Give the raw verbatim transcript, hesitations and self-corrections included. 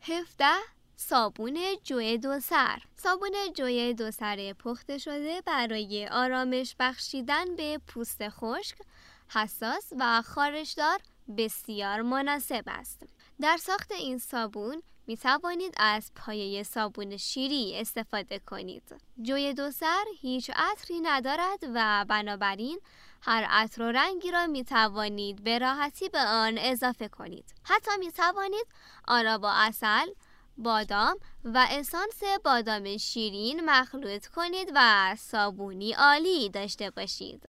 هفده. صابون جوی دو سر. صابون جوی دو سر پخته شده برای آرامش بخشیدن به پوست خشک، حساس و خارشدار بسیار مناسب است. در ساخت این صابون می توانید از پایه صابون شیری استفاده کنید. جوی دو سر هیچ عطری ندارد و بنابراین هر عطر و رنگی را می توانید به راحتی به آن اضافه کنید. حتی می توانید آن را با عسل، بادام و اسانس بادام شیرین مخلوط کنید و صابونی عالی داشته باشید.